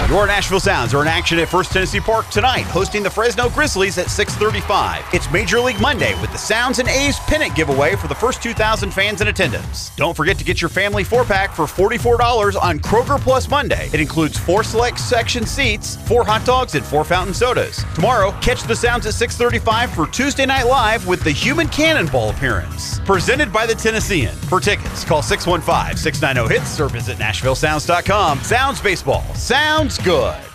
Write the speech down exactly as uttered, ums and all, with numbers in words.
Your Nashville Sounds are in action at First Tennessee Park tonight, hosting the Fresno Grizzlies at six thirty-five. It's Major League Monday with the Sounds and A's pennant giveaway for the first two thousand fans in attendance. Don't forget to get your family four-pack for forty-four dollars on Kroger Plus Monday. It includes four select section seats, four hot dogs, and four fountain sodas. Tomorrow, catch the Sounds at six thirty-five for Tuesday Night Live with the Human Cannonball appearance. Presented by the Tennessean. For tickets, call six one five, six nine zero, H I T S or visit Nashville Sounds dot com. Sounds Baseball. Sounds good.